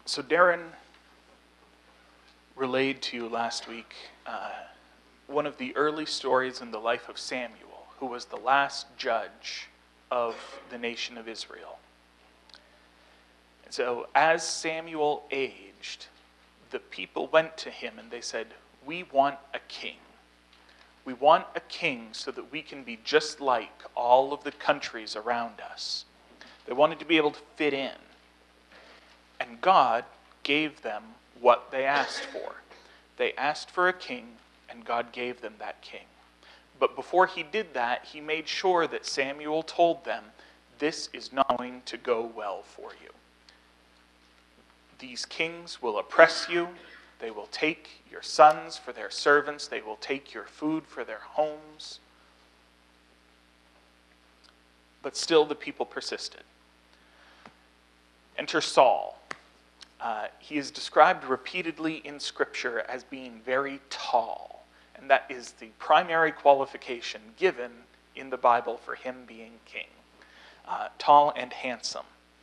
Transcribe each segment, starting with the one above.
So Darren relayed to you last week one of the early stories in the life of Samuel, who was the last judge of the nation of Israel. And so as Samuel aged, the people went to him and they said, "We want a king. We want a king so that we can be just like all of the countries around us." They wanted to be able to fit in. And God gave them what they asked for. They asked for a king, and God gave them that king. But before he did that, he made sure that Samuel told them, "This is not going to go well for you. These kings will oppress you. They will take your sons for their servants. They will take your food for their homes." But still the people persisted. Enter Saul. He is described repeatedly in Scripture as being very tall, and that is the primary qualification given in the Bible for him being king. Tall and handsome.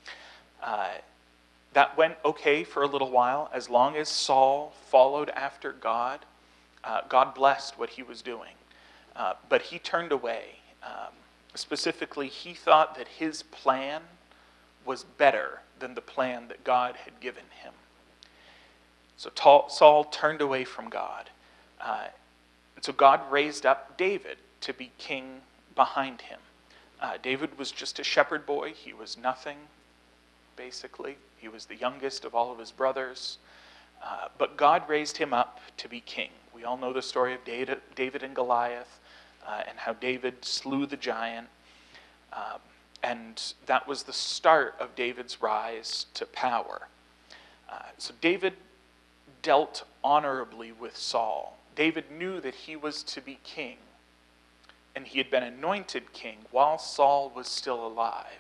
That went okay for a little while. As long as Saul followed after God, God blessed what he was doing. But he turned away. Specifically, he thought that his plan was better than the plan that God had given him. So Saul turned away from God. And so God raised up David to be king behind him. David was just a shepherd boy. He was nothing, basically. He was the youngest of all of his brothers. But God raised him up to be king. We all know the story of David and Goliath and how David slew the giant. And that was the start of David's rise to power. So David dealt honorably with Saul. David knew that he was to be king, and he had been anointed king while Saul was still alive.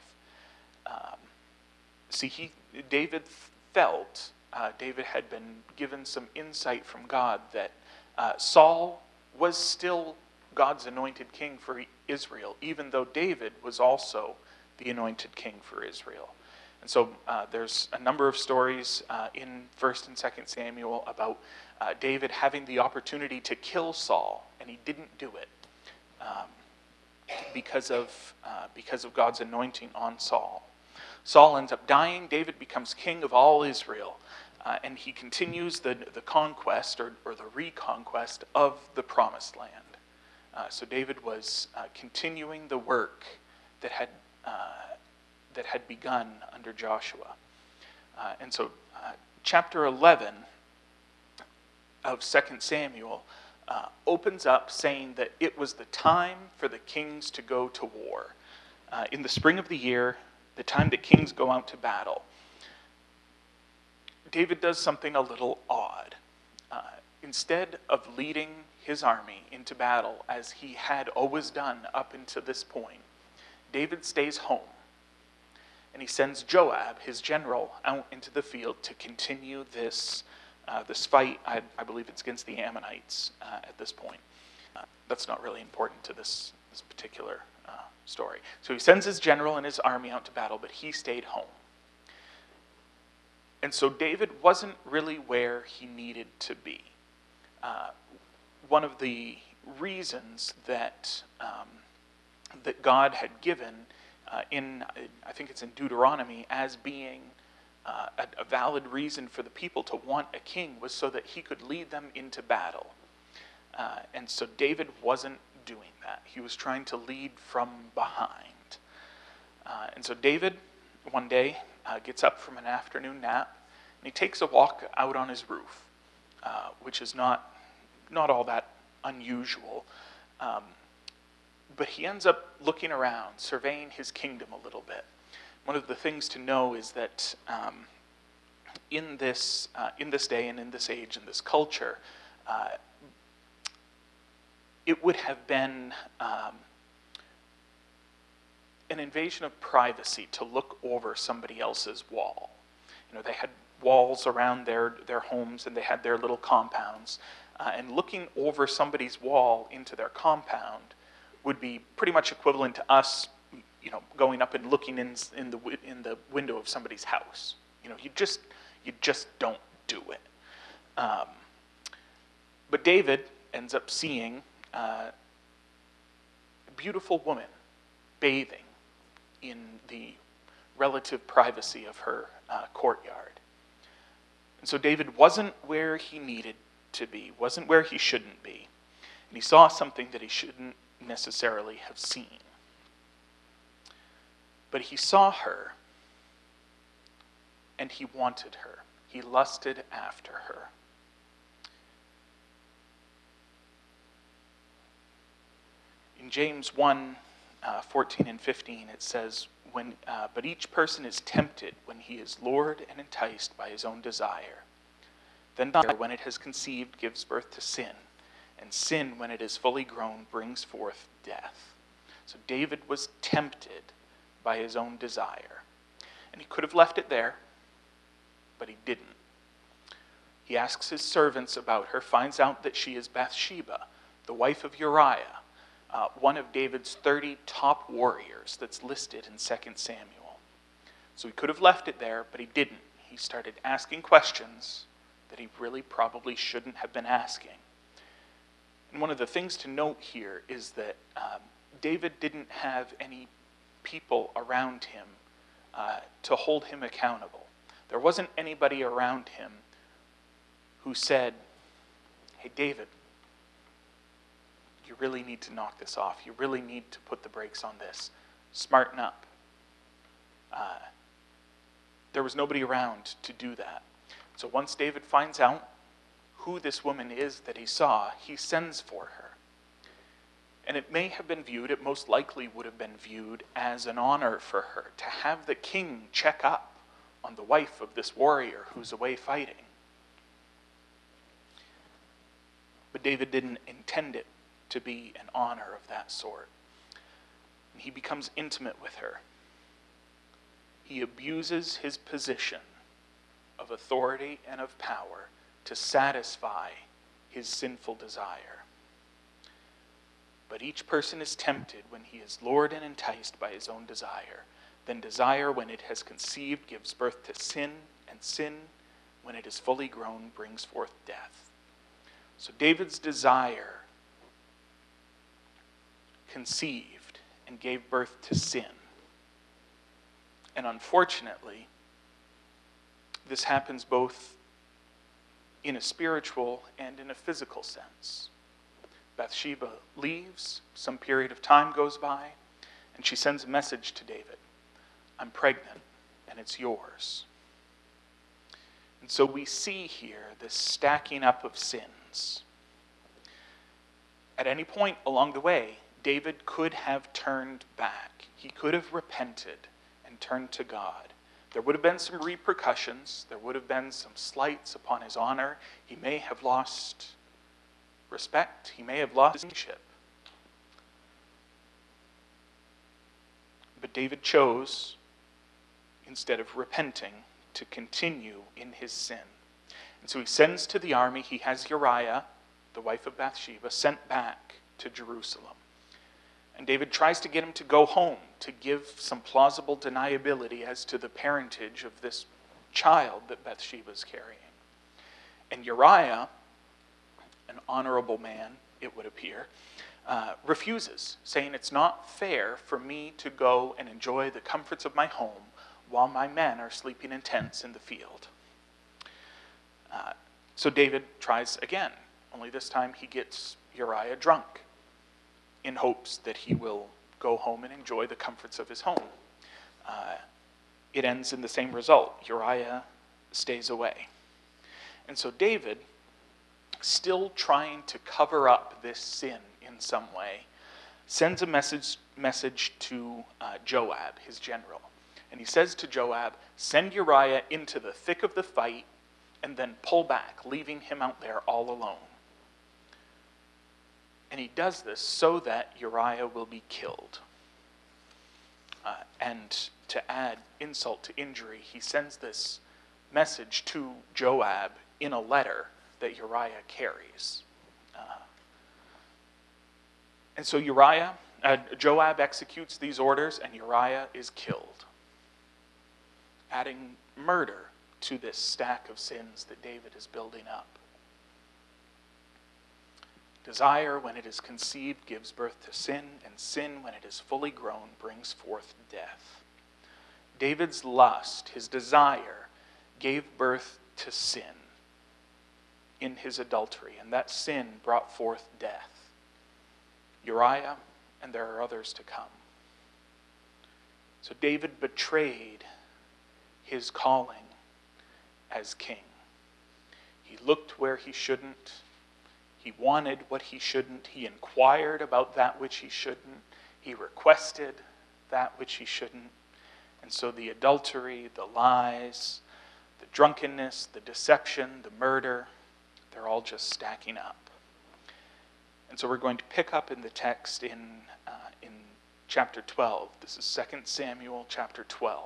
David felt, David had been given some insight from God that Saul was still God's anointed king for Israel, even though David was also the anointed king for Israel. And so there's a number of stories in 1 and 2 Samuel about David having the opportunity to kill Saul, and he didn't do it because of God's anointing on Saul. Saul ends up dying. David becomes king of all Israel, and he continues the conquest or the reconquest of the Promised Land. So David was continuing the work that had begun under Joshua. And so chapter 11 of 2 Samuel opens up saying that it was the time for the kings to go to war. In the spring of the year, the time that kings go out to battle, David does something a little odd. Instead of leading his army into battle as he had always done up until this point, David stays home. And he sends Joab, his general, out into the field to continue this fight. I believe it's against the Ammonites at this point. That's not really important to this particular story. So he sends his general and his army out to battle, but he stayed home. And so David wasn't really where he needed to be. One of the reasons that God had given I think it's in Deuteronomy, as being a valid reason for the people to want a king was so that he could lead them into battle. And so David wasn't doing that. He was trying to lead from behind. And so David, one day, gets up from an afternoon nap, and he takes a walk out on his roof, which is not all that unusual. But he ends up looking around, surveying his kingdom a little bit. One of the things to know is that in this day and in this age, in this culture, it would have been an invasion of privacy to look over somebody else's wall. You know, they had walls around their homes, and they had their little compounds. And looking over somebody's wall into their compound would be pretty much equivalent to us, you know, going up and looking in the window of somebody's house. You know, you You just don't do it. But David ends up seeing a beautiful woman bathing in the relative privacy of her courtyard. And so David wasn't where he needed to be, wasn't where he shouldn't be. And he saw something that he shouldn't necessarily have seen. But he saw her, and he wanted her. He lusted after her. In James 1, 14 and 15, it says, but each person is tempted when he is lured and enticed by his own desire. Then desire, when it has conceived, gives birth to sin. And sin, when it is fully grown, brings forth death. So David was tempted by his own desire. And he could have left it there, but he didn't. He asks his servants about her, finds out that she is Bathsheba, the wife of Uriah, one of David's 30 top warriors that's listed in 2 Samuel. So he could have left it there, but he didn't. He started asking questions that he really probably shouldn't have been asking. And one of the things to note here is that David didn't have any people around him to hold him accountable. There wasn't anybody around him who said, hey, David, you really need to knock this off. You really need to put the brakes on this. Smarten up. There was nobody around to do that. So once David finds out who this woman is that he saw, he sends for her. And it may have been viewed, it most likely would have been viewed as an honor for her to have the king check up on the wife of this warrior who's away fighting. But David didn't intend it to be an honor of that sort. And he becomes intimate with her. He abuses his position of authority and of power to satisfy his sinful desire. But each person is tempted when he is lured and enticed by his own desire. Then desire, when it has conceived, gives birth to sin, and sin, when it is fully grown, brings forth death. So David's desire conceived and gave birth to sin. And unfortunately, this happens both in a spiritual and in a physical sense. Bathsheba leaves, some period of time goes by, and she sends a message to David. I'm pregnant, and it's yours. And so we see here this stacking up of sins. At any point along the way, David could have turned back. He could have repented and turned to God. There would have been some repercussions. There would have been some slights upon his honor. He may have lost respect. He may have lost his kingship. But David chose, instead of repenting, to continue in his sin. And so he sends to the army. He has Uriah, the wife of Bathsheba, sent back to Jerusalem. And David tries to get him to go home, to give some plausible deniability as to the parentage of this child that Bathsheba's carrying. And Uriah, an honorable man, it would appear, refuses, saying it's not fair for me to go and enjoy the comforts of my home while my men are sleeping in tents in the field. So David tries again, only this time he gets Uriah drunk in hopes that he will go home and enjoy the comforts of his home. It ends in the same result. Uriah stays away. And so David, still trying to cover up this sin in some way, sends a message to Joab, his general. And he says to Joab, send Uriah into the thick of the fight and then pull back, leaving him out there all alone. And he does this so that Uriah will be killed. And to add insult to injury, he sends this message to Joab in a letter that Uriah carries. And so Joab executes these orders, and Uriah is killed, adding murder to this stack of sins that David is building up. Desire, when it is conceived, gives birth to sin, and sin, when it is fully grown, brings forth death. David's lust, his desire, gave birth to sin in his adultery, and that sin brought forth death. Uriah, and there are others to come. So David betrayed his calling as king. He looked where he shouldn't. He wanted what he shouldn't. He inquired about that which he shouldn't. He requested that which he shouldn't. And so the adultery, the lies, the drunkenness, the deception, the murder, they're all just stacking up. And so we're going to pick up in the text in chapter 12. This is 2 Samuel chapter 12.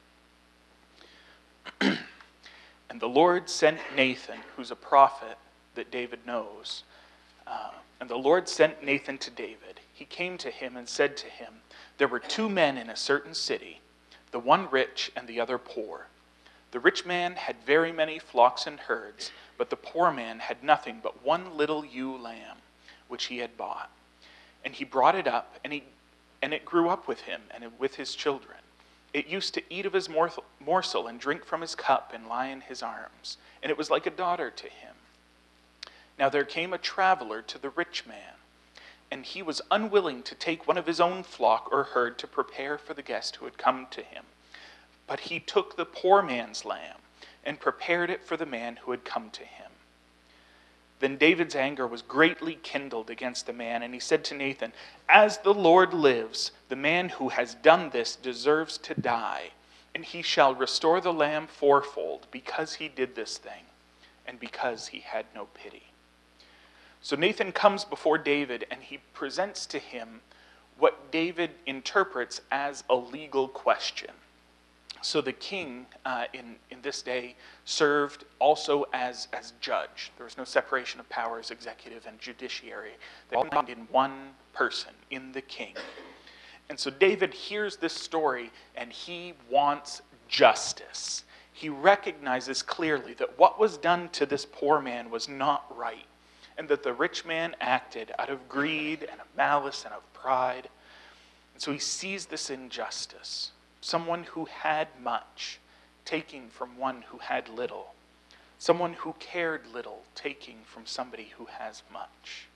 And the Lord sent Nathan, who's a prophet that David knows. And the Lord sent Nathan to David. He came to him and said to him, "There were two men in a certain city, the one rich and the other poor. The rich man had very many flocks and herds, but the poor man had nothing but one little ewe lamb, which he had bought. And he brought it up, and it grew up with him and with his children. It used to eat of his morsel and drink from his cup and lie in his arms, and it was like a daughter to him. Now there came a traveler to the rich man, and he was unwilling to take one of his own flock or herd to prepare for the guest who had come to him. But he took the poor man's lamb and prepared it for the man who had come to him. Then David's anger was greatly kindled against the man, and he said to Nathan, 'As the Lord lives, the man who has done this deserves to die, and he shall restore the lamb fourfold because he did this thing, and because he had no pity.' So Nathan comes before David, and he presents to him what David interprets as a legal question. So the king in this day served also as judge. There was no separation of powers, executive and judiciary. They all happened in one person, in the king. And so David hears this story, and he wants justice. He recognizes clearly that what was done to this poor man was not right, and that the rich man acted out of greed and of malice and of pride. And so he sees this injustice. Someone who had much taking from one who had little. Someone who cared little taking from somebody who has much.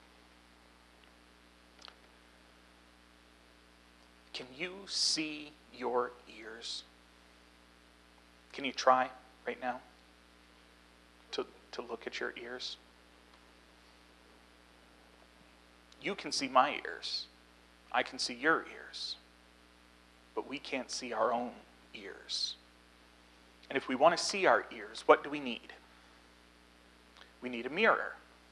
Can you see your ears? Can you try right now to look at your ears? You can see my ears. I can see your ears. But we can't see our own ears. And if we want to see our ears, what do we need? We need a mirror.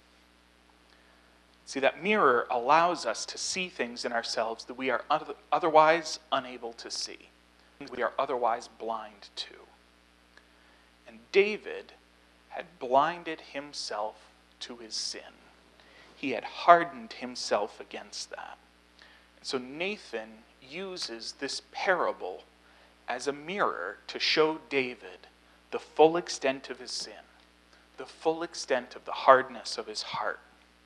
See, that mirror allows us to see things in ourselves that we are otherwise unable to see, we are otherwise blind to. And David had blinded himself to his sin. He had hardened himself against that. And so Nathan uses this parable as a mirror to show David the full extent of his sin, the full extent of the hardness of his heart.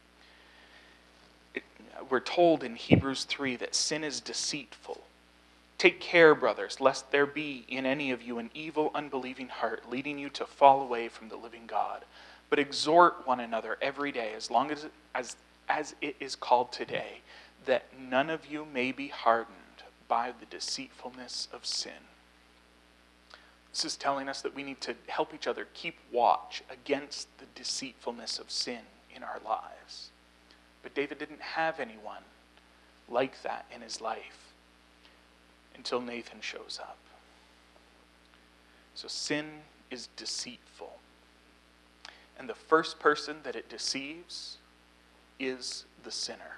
We're told in Hebrews 3 that sin is deceitful. Take care, brothers, lest there be in any of you an evil, unbelieving heart, leading you to fall away from the living God. But exhort one another every day, as long as it is called today, that none of you may be hardened by the deceitfulness of sin. This is telling us that we need to help each other keep watch against the deceitfulness of sin in our lives. But David didn't have anyone like that in his life until Nathan shows up. So sin is deceitful. And the first person that it deceives is the sinner.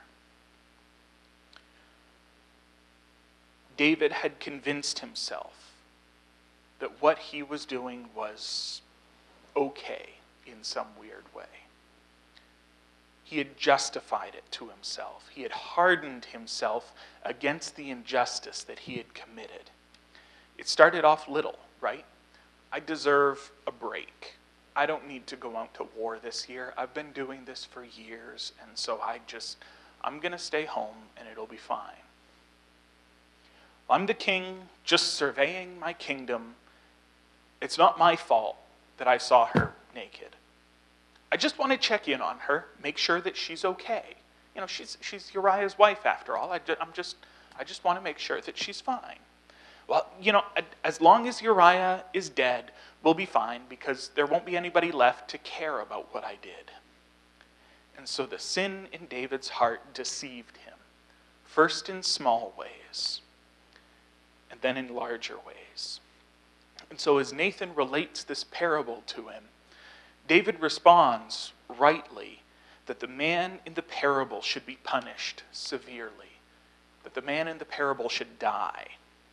David had convinced himself that what he was doing was okay in some weird way. He had justified it to himself. He had hardened himself against the injustice that he had committed. It started off little, right? I deserve a break. I don't need to go out to war this year. I've been doing this for years, and so I'm going to stay home and it'll be fine. I'm the king just surveying my kingdom. It's not my fault that I saw her naked. I just want to check in on her, make sure that she's okay. She's Uriah's wife after all. I just want to make sure that she's fine. Well, as long as Uriah is dead, we'll be fine because there won't be anybody left to care about what I did. And so the sin in David's heart deceived him, first in small ways, and then in larger ways. And so as Nathan relates this parable to him, David responds rightly that the man in the parable should be punished severely, that the man in the parable should die.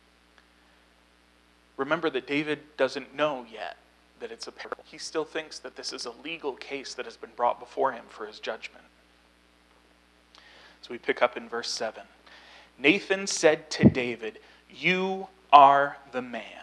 Remember that David doesn't know yet that it's a parable. He still thinks that this is a legal case that has been brought before him for his judgment. So we pick up in verse 7. Nathan said to David, "You are the man.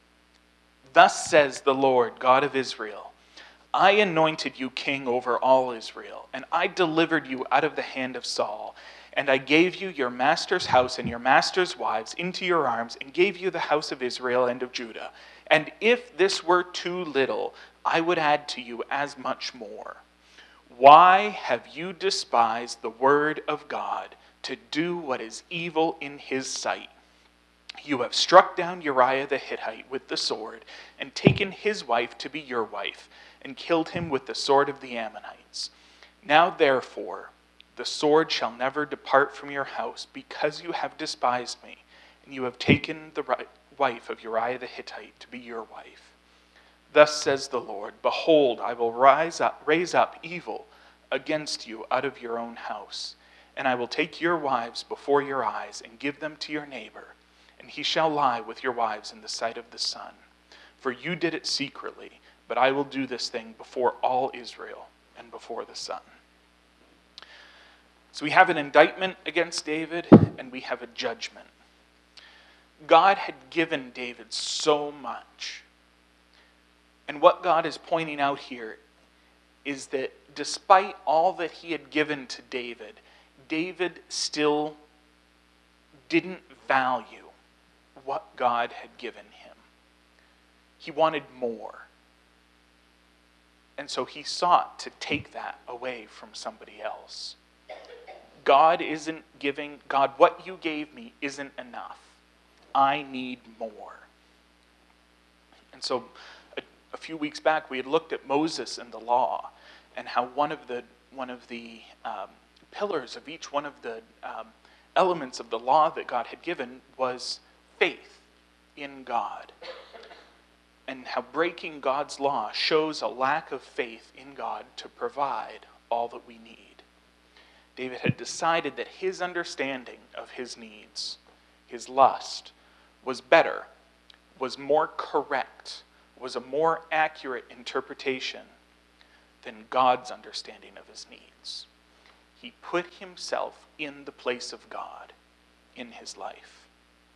Thus says the Lord, God of Israel, I anointed you king over all Israel, and I delivered you out of the hand of Saul. And I gave you your master's house and your master's wives into your arms, and gave you the house of Israel and of Judah. And if this were too little, I would add to you as much more. Why have you despised the word of God to do what is evil in his sight? You have struck down Uriah the Hittite with the sword, and taken his wife to be your wife, and killed him with the sword of the Ammonites. Now therefore, the sword shall never depart from your house, because you have despised me, and you have taken the wife of Uriah the Hittite to be your wife. Thus says the Lord, behold, I will raise up evil against you out of your own house, and I will take your wives before your eyes, and give them to your neighbor, and he shall lie with your wives in the sight of the sun. For you did it secretly, but I will do this thing before all Israel and before the sun." So we have an indictment against David, and we have a judgment. God had given David so much. And what God is pointing out here is that despite all that he had given to David, David still didn't value what God had given him. He wanted more. And so he sought to take that away from somebody else. God, what you gave me isn't enough. I need more. And so a few weeks back, we had looked at Moses and the law, and how one of the pillars of each one of the elements of the law that God had given was faith in God. And how breaking God's law shows a lack of faith in God to provide all that we need. David had decided that his understanding of his needs, his lust, was better, was more correct, was a more accurate interpretation than God's understanding of his needs. He put himself in the place of God in his life.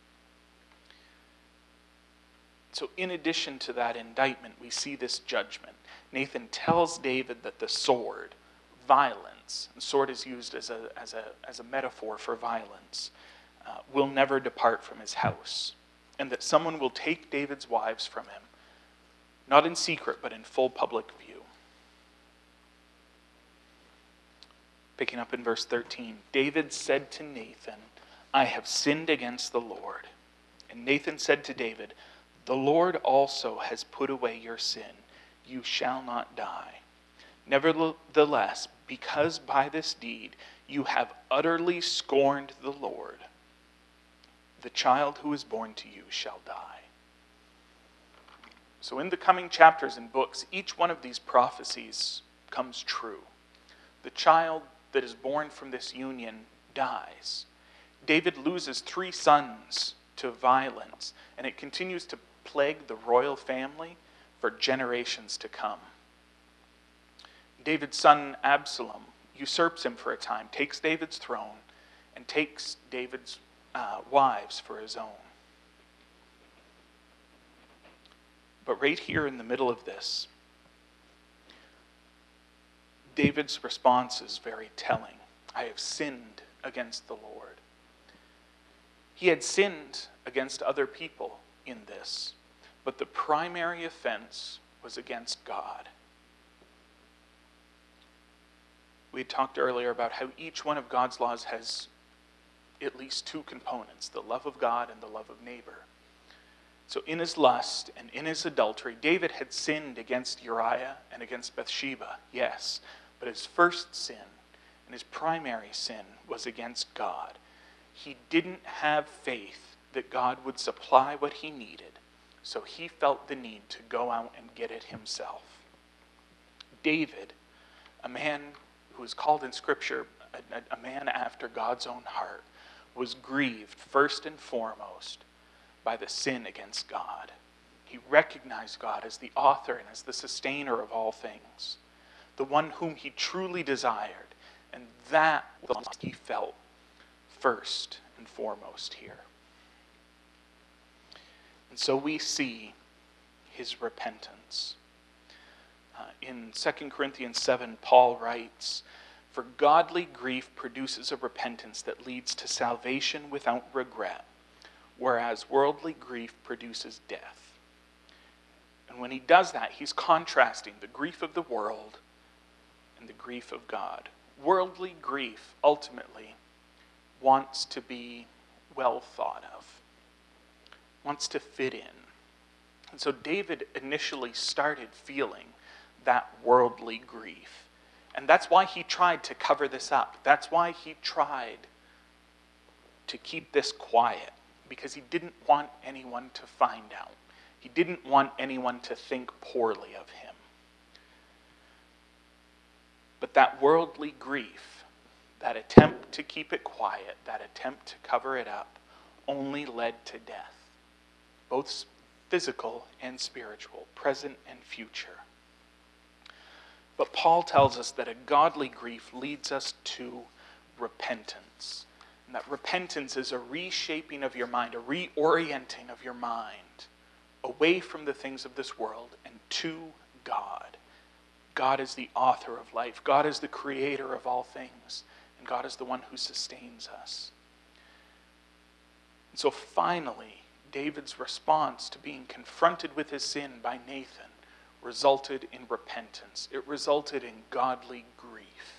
So in addition to that indictment, we see this judgment. Nathan tells David that the sword, violence, and sword is used as a metaphor for violence, will never depart from his house, and that someone will take David's wives from him, not in secret, but in full public view. Picking up in verse 13, David said to Nathan, I have sinned against the Lord. And Nathan said to David, the Lord also has put away your sin. You shall not die. Nevertheless, because by this deed you have utterly scorned the Lord, the child who is born to you shall die. So in the coming chapters and books, each one of these prophecies comes true. The child that is born from this union dies. David loses 3 sons to violence, and it continues to plague the royal family for generations to come. David's son Absalom usurps him for a time, takes David's throne, and takes David's wives for his own. But right here in the middle of this, David's response is very telling. I have sinned against the Lord. He had sinned against other people in this, but the primary offense was against God. We talked earlier about how each one of God's laws has at least two components, the love of God and the love of neighbor. So in his lust and in his adultery, David had sinned against Uriah and against Bathsheba, yes, but his first sin and his primary sin was against God. He didn't have faith that God would supply what he needed, so he felt the need to go out and get it himself. David, a man who is called in Scripture a man after God's own heart, was grieved first and foremost by the sin against God. He recognized God as the author and as the sustainer of all things, the one whom he truly desired, and that was what he felt first and foremost here. And so we see his repentance. In 2 Corinthians 7, Paul writes, "For godly grief produces a repentance that leads to salvation without regret, whereas worldly grief produces death." And when he does that, he's contrasting the grief of the world and the grief of God. Worldly grief ultimately wants to be well thought of, wants to fit in. And so David initially started feeling that worldly grief. And that's why he tried to cover this up. That's why he tried to keep this quiet, because he didn't want anyone to find out. He didn't want anyone to think poorly of him. But that worldly grief, that attempt to keep it quiet, that attempt to cover it up, only led to death, both physical and spiritual, present and future. But Paul tells us that a godly grief leads us to repentance. And that repentance is a reshaping of your mind, a reorienting of your mind away from the things of this world and to God. God is the author of life. God is the creator of all things. And God is the one who sustains us. And so finally, David's response to being confronted with his sin by Nathan resulted in repentance. It resulted in godly grief.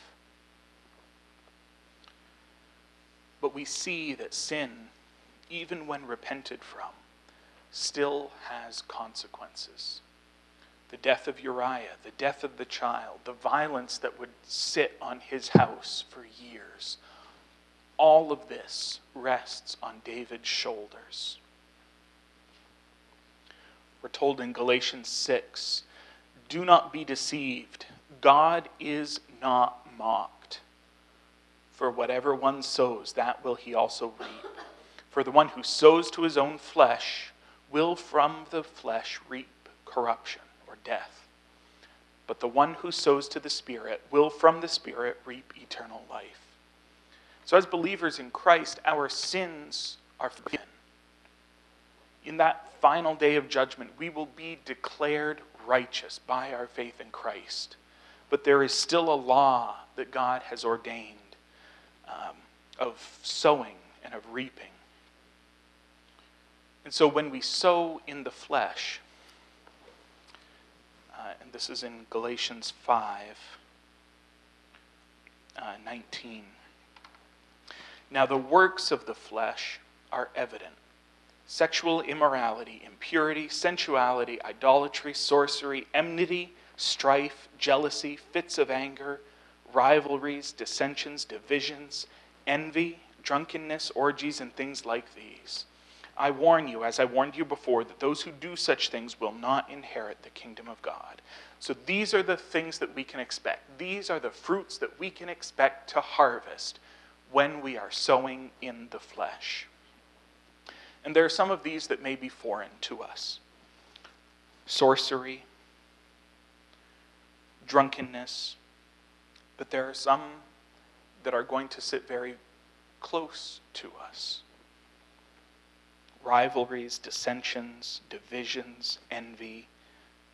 But we see that sin, even when repented from, still has consequences. The death of Uriah, the death of the child, the violence that would sit on his house for years. All of this rests on David's shoulders. We're told in Galatians 6, "Do not be deceived. God is not mocked. For whatever one sows, that will he also reap. For the one who sows to his own flesh will from the flesh reap corruption," or death. "But the one who sows to the Spirit will from the Spirit reap eternal life." So as believers in Christ, our sins are forgiven. In that final day of judgment, we will be declared righteous by our faith in Christ. But there is still a law that God has ordained of sowing and of reaping. And so when we sow in the flesh, and this is in Galatians 5:19. "Now the works of the flesh are evident: sexual immorality, impurity, sensuality, idolatry, sorcery, enmity, strife, jealousy, fits of anger, rivalries, dissensions, divisions, envy, drunkenness, orgies, and things like these. I warn you, as I warned you before, that those who do such things will not inherit the kingdom of God." So these are the things that we can expect. These are the fruits that we can expect to harvest when we are sowing in the flesh. And there are some of these that may be foreign to us. Sorcery, drunkenness, but there are some that are going to sit very close to us. Rivalries, dissensions, divisions, envy,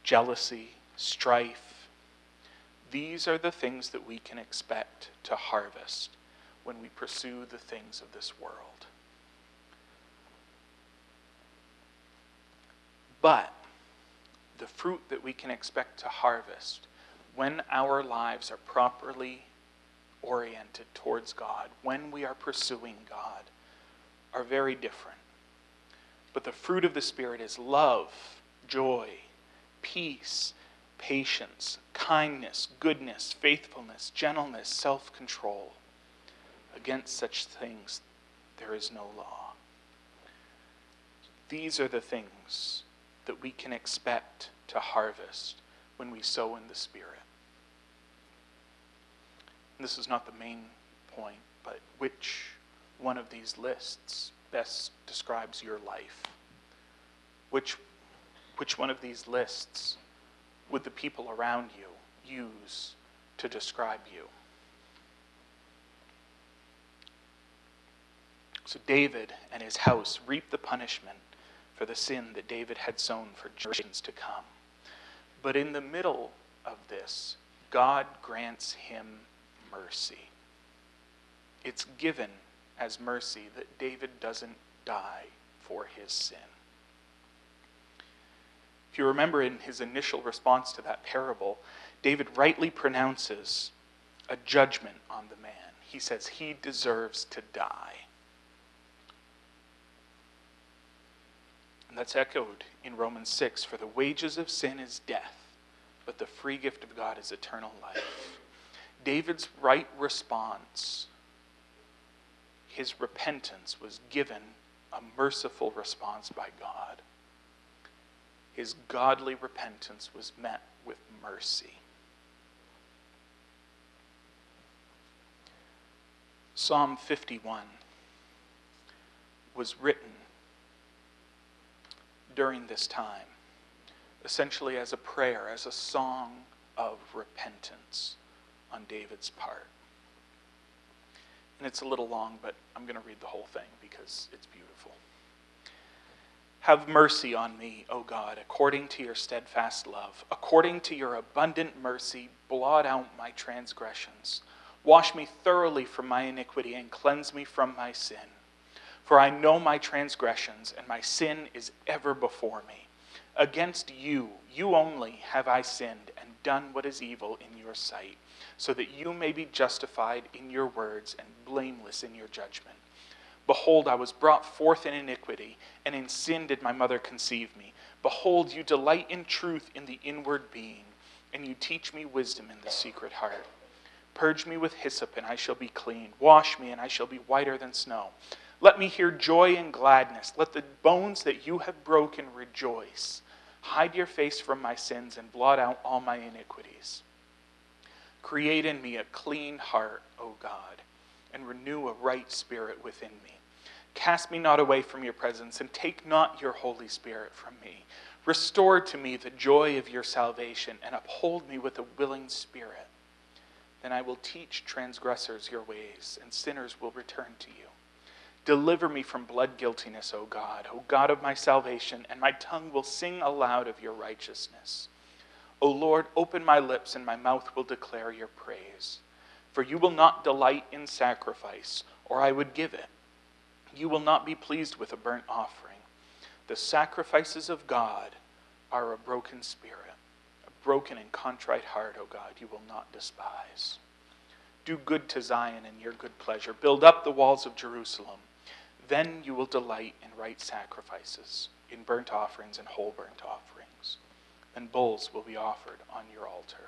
jealousy, strife. These are the things that we can expect to harvest when we pursue the things of this world. But the fruit that we can expect to harvest when our lives are properly oriented towards God, when we are pursuing God, are very different. But the fruit of the Spirit is love, joy, peace, patience, kindness, goodness, faithfulness, gentleness, self-control. Against such things there is no law. These are the things that we can expect to harvest when we sow in the Spirit. And this is not the main point, but which one of these lists best describes your life? Which one of these lists would the people around you use to describe you? So David and his house reaped the punishment for the sin that David had sown for generations to come. But in the middle of this, God grants him mercy. It's given as mercy that David doesn't die for his sin. If you remember, in his initial response to that parable, David rightly pronounces a judgment on the man. He says he deserves to die. And that's echoed in Romans 6. For the wages of sin is death, but the free gift of God is eternal life. David's right response, his repentance, was given a merciful response by God. His godly repentance was met with mercy. Psalm 51 was written during this time, essentially as a prayer, as a song of repentance on David's part. And it's a little long, but I'm going to read the whole thing because it's beautiful. Have mercy on me, O God, according to your steadfast love. According to your abundant mercy, blot out my transgressions. Wash me thoroughly from my iniquity and cleanse me from my sin. For I know my transgressions, and my sin is ever before me. Against you, you only, have I sinned and done what is evil in your sight, so that you may be justified in your words and blameless in your judgment. Behold, I was brought forth in iniquity, and in sin did my mother conceive me. Behold, you delight in truth in the inward being, and you teach me wisdom in the secret heart. Purge me with hyssop, and I shall be clean. Wash me, and I shall be whiter than snow. Let me hear joy and gladness. Let the bones that you have broken rejoice. Hide your face from my sins and blot out all my iniquities. Create in me a clean heart, O God, and renew a right spirit within me. Cast me not away from your presence, and take not your Holy Spirit from me. Restore to me the joy of your salvation, and uphold me with a willing spirit. Then I will teach transgressors your ways, and sinners will return to you. Deliver me from blood guiltiness, O God of my salvation, and my tongue will sing aloud of your righteousness. O Lord, open my lips, and my mouth will declare your praise. For you will not delight in sacrifice, or I would give it. You will not be pleased with a burnt offering. The sacrifices of God are a broken spirit, a broken and contrite heart, O God, you will not despise. Do good to Zion in your good pleasure. Build up the walls of Jerusalem. Then you will delight in right sacrifices, in burnt offerings and whole burnt offerings. And bulls will be offered on your altar.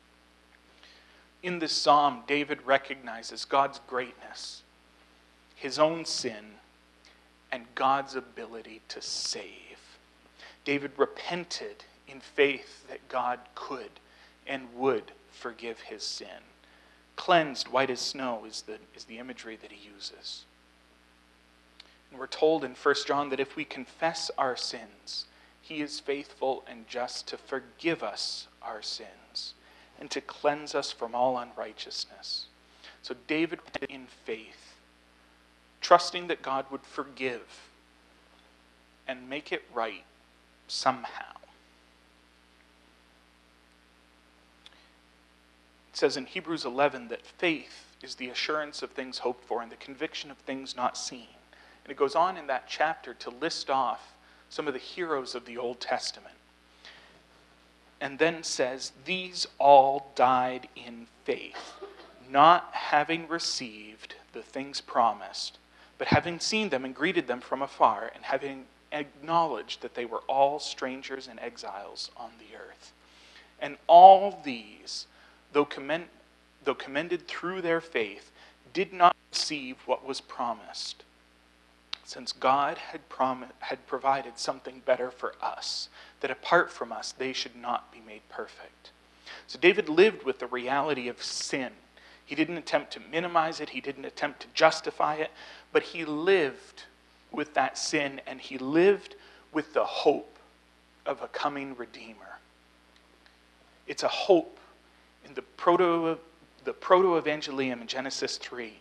In this psalm, David recognizes God's greatness, his own sin, and God's ability to save. David repented in faith that God could and would forgive his sin. Cleansed white as snow is the imagery that he uses. And we're told in 1 John that if we confess our sins, he is faithful and just to forgive us our sins and to cleanse us from all unrighteousness. So David did in faith, trusting that God would forgive and make it right somehow. It says in Hebrews 11 that faith is the assurance of things hoped for and the conviction of things not seen. And it goes on in that chapter to list off some of the heroes of the Old Testament. And then says, these all died in faith, not having received the things promised, but having seen them and greeted them from afar, and having acknowledged that they were all strangers and exiles on the earth. And all these, though commended through their faith, did not receive what was promised, since God had provided something better for us, that apart from us they should not be made perfect. So David lived with the reality of sin. He didn't attempt to minimize it, he didn't attempt to justify it, but he lived with that sin, and he lived with the hope of a coming Redeemer. It's a hope in the proto-evangelium in Genesis 3,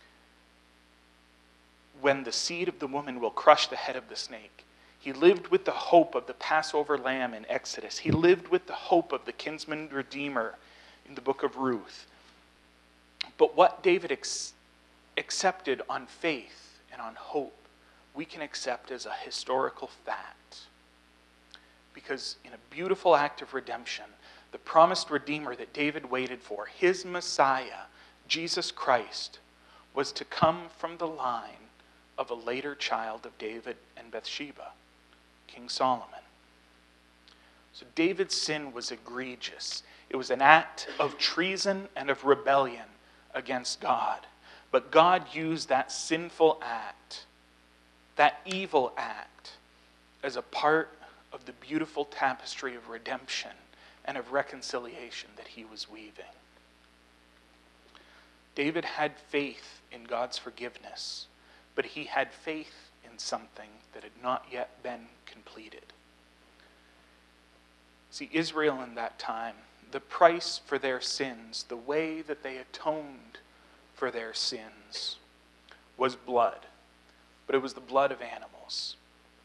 when the seed of the woman will crush the head of the snake. He lived with the hope of the Passover lamb in Exodus. He lived with the hope of the kinsman redeemer in the book of Ruth. But what David accepted on faith and on hope, we can accept as a historical fact. Because in a beautiful act of redemption, the promised Redeemer that David waited for, his Messiah, Jesus Christ, was to come from the line of a later child of David and Bathsheba, King Solomon. So David's sin was egregious. It was an act of treason and of rebellion against God. But God used that sinful act, that evil act, as a part of the beautiful tapestry of redemption and of reconciliation that he was weaving. David had faith in God's forgiveness, but he had faith in something that had not yet been completed. See, Israel in that time, the price for their sins, the way that they atoned for their sins, was blood. But it was the blood of animals.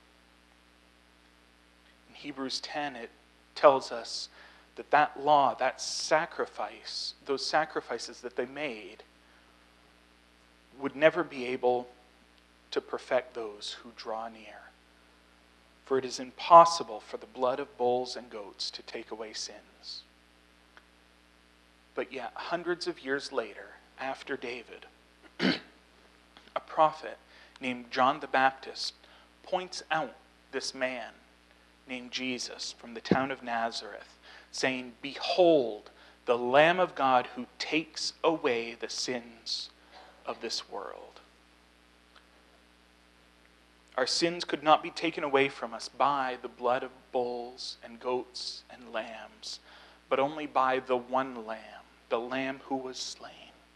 In Hebrews 10, it tells us that law, that sacrifice, those sacrifices that they made, would never be able to perfect those who draw near. For it is impossible for the blood of bulls and goats to take away sins. But yet, hundreds of years later, after David, a prophet named John the Baptist points out this man named Jesus from the town of Nazareth, saying, "Behold, the Lamb of God who takes away the sins of this world." Our sins could not be taken away from us by the blood of bulls and goats and lambs, but only by the one Lamb, the Lamb who was slain.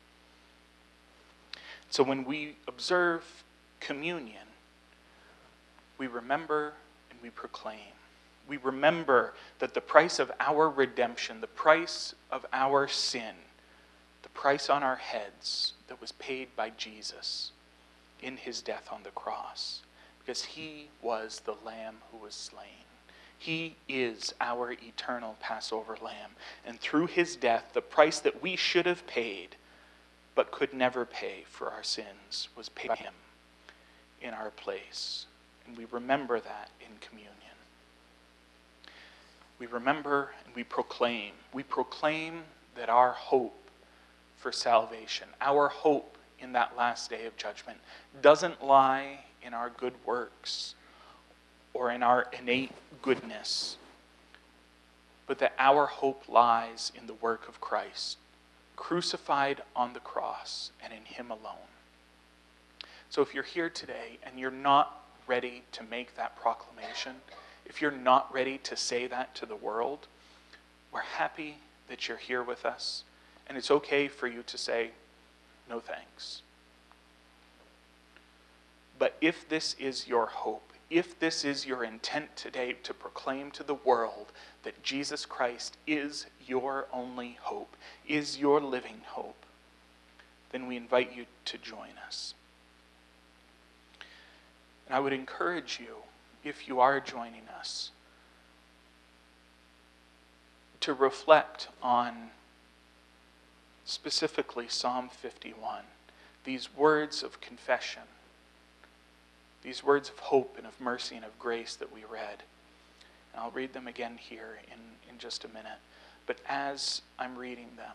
So when we observe communion, we remember and we proclaim. We remember that the price of our redemption, the price of our sin, the price on our heads that was paid by Jesus in his death on the cross, because he was the Lamb who was slain. He is our eternal Passover lamb. And through his death, the price that we should have paid but could never pay for our sins was paid by him in our place. And we remember that in communion. We remember and we proclaim. We proclaim that our hope for salvation, our hope in that last day of judgment, doesn't lie in our good works or in our innate goodness, but that our hope lies in the work of Christ, crucified on the cross and in him alone. So if you're here today and you're not ready to make that proclamation, if you're not ready to say that to the world, we're happy that you're here with us, and it's okay for you to say, no thanks. But if this is your hope, if this is your intent today to proclaim to the world that Jesus Christ is your only hope, is your living hope, then we invite you to join us. And I would encourage you, if you are joining us, to reflect on specifically Psalm 51, these words of confession, these words of hope and of mercy and of grace that we read. And I'll read them again here in just a minute. But as I'm reading them,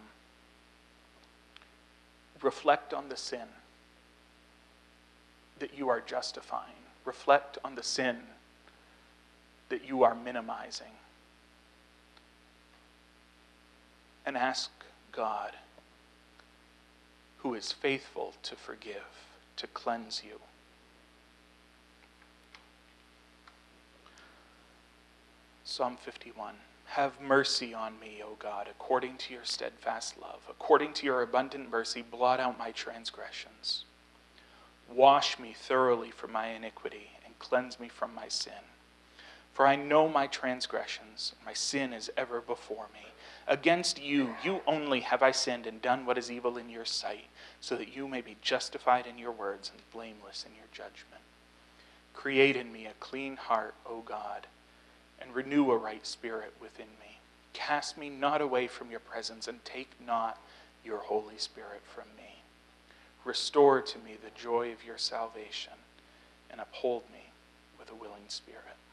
reflect on the sin that you are justifying. Reflect on the sin that you are minimizing. And ask God, who is faithful to forgive, to cleanse you. Psalm 51. Have mercy on me, O God, according to your steadfast love. According to your abundant mercy, blot out my transgressions. Wash me thoroughly from my iniquity and cleanse me from my sin. For I know my transgressions, my sin is ever before me. Against you, you only have I sinned and done what is evil in your sight, so that you may be justified in your words and blameless in your judgment. Create in me a clean heart, O God, and renew a right spirit within me. Cast me not away from your presence, and take not your Holy Spirit from me. Restore to me the joy of your salvation, and uphold me with a willing spirit.